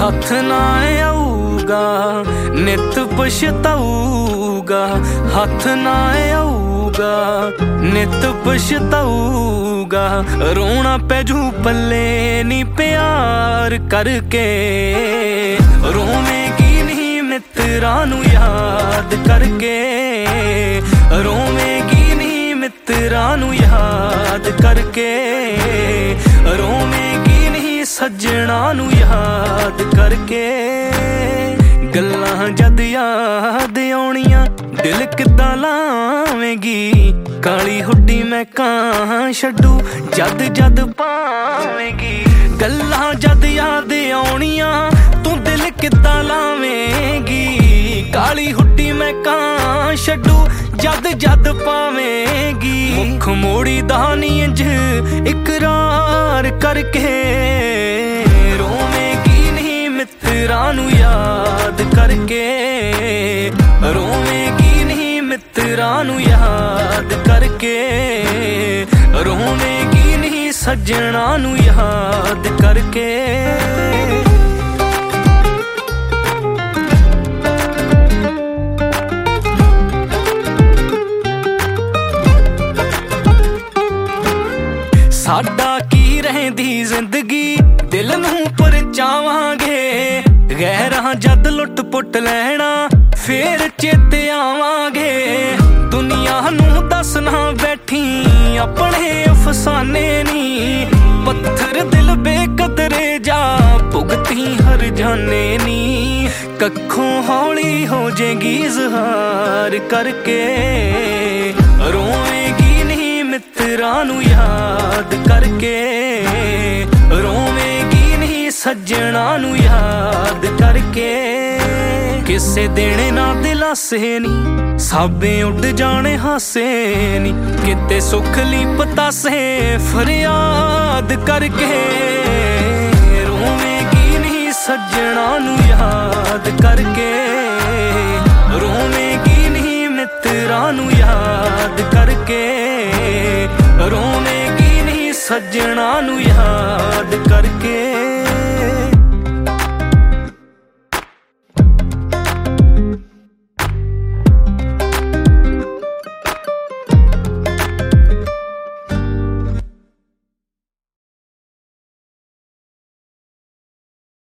ਹੱਥ ਨਾ ਆਊਗਾ ਨਿਤ ਪਛਤਾਊਗਾ, ਹੱਥ ਨਾ ਆਊਗਾ ਨਿਤ ਪਛਤਾਊਗਾ। ਰੋਣਾ ਪੈ ਜੂ ਪੱਲੇ ਨੀ ਪਿਆਰ ਕਰਕੇ, ਰੋਵੇਂਗੀ ਨਹੀਂ ਮਿੱਤਰਾਂ ਨੂੰ ਯਾਦ ਕਰਕੇ, ਰੋਵੇਂਗੀ ਨਹੀਂ ਮਿੱਤਰਾਂ ਨੂੰ ਯਾਦ ਕਰਕੇ, ਰੋਵੇਂਗੀ ਨਹੀਂ ਸੱਜਣਾ ਨੂੰ ਯਾਦ ਕਰਕੇ। ਗੱਲਾਂ ਜਦ ਯਾਦ ਆਉਣੀਆਂ ਦਿਲ ਕਿੱਦਾਂ ਲਾਵੇਂਗੀ, ਕਾਲੀ ਹੁੱਡੀ ਮੈਂ ਕਾਂ ਛੱਡੂ ਜਦ ਜਦ ਪਾਵੇਂਗੀ। ਗੱਲਾਂ ਜਦ ਯਾਦ ਆਉਣੀਆਂ ਤੂੰ ਦਿਲ ਕਿੱਦਾਂ ਲਾਵੇਂਗੀ, ਕਾਲੀ ਹੁੱਡੀ ਮੈਂ ਕਾਂ ਛੱਡੂ ਜਦ ਜਦ ਪਾਵੇਂਗੀ। ਮੁੱਖ ਮੋੜੀ ਦਾ ਨੀ ਇੰਝ ਇਕਰਾਰ ਕਰਕੇ, ਰੋਵੇਂਗੀ ਨਹੀਂ ਮਿੱਤਰਾਂ ਨੂੰ ਯਾਦ ਕਰਕੇ, ਰੋਵੇਂਗੀ ਨਹੀਂ ਮਿੱਤਰਾਂ ਨੂੰ ਯਾਦ ਕਰਕੇ, ਰੋਵੇਂਗੀ ਨਹੀਂ ਸੱਜਣਾ ਨੂੰ ਯਾਦ ਕਰਕੇ। ਸਾਡਾ ਕੀ ਰਹਿੰਦੀ ਜ਼ਿੰਦਗੀ ਦਿਲ ਨੂੰ ਪਰਚਾਵਾਂਗੇ, ਗੈਰਾਂ ਜਦ ਲੁੱਟ ਪੁੱਟ ਲੈਣਾ ਫੇਰ ਚੇਤੇ ਆਵਾਂਗੇ। ਦੁਨੀਆ ਨੂੰ ਦੱਸਣਾ ਬੈਠੀ ਆਪਣੇ ਅਫਸਾਨੇ ਨੀ, ਪੱਥਰ ਦਿਲ ਬੇਕਦਰੇ ਜਾ ਭੁਗਤੀ ਹਰ ਜਾਨੇ ਨੀ। ਕੱਖੋਂ ਹੌਲੀ ਹੋ ਜਾਏਗੀ ਇਜ਼ਹਾਰ ਕਰਕੇ, ਰੋਵੇਂਗੀ ਨਹੀਂ ਮਿੱਤਰਾਂ ਨੂੰ ਯਾਦ ਕਰਕੇ, ਰੋਵੇਂਗੀ ਨਹੀਂ ਸੱਜਣਾ ਨੂੰ ਯਾਦ ਕਰਕੇ। ਕਿਸੇ ਦੇਣੇ ਨਾ ਦਿਲਾਸੇ ਨੀ, ਸਾਬੇ ਉੱਡ ਜਾਣੇ ਹਾਸੇ ਨੀ, ਕਿਤੇ ਸੁੱਖ ਲਈ ਪਤਾਸੇ ਫਰਿਆਦ ਕਰਕੇ। ਰੋਵੇਂਗੀ ਨਹੀਂ ਸੱਜਣਾ ਨੂੰ ਯਾਦ ਕਰਕੇ, ਰੋਵੇਂਗੀ ਨਹੀਂ ਮਿੱਤਰਾਂ ਨੂੰ ਯਾਦ ਕਰਕੇ, ਰੋਵੇਂਗੀ ਨਹੀਂ ਸੱਜਣਾ ਨੂੰ ਯਾਦ ਕਰਕੇ।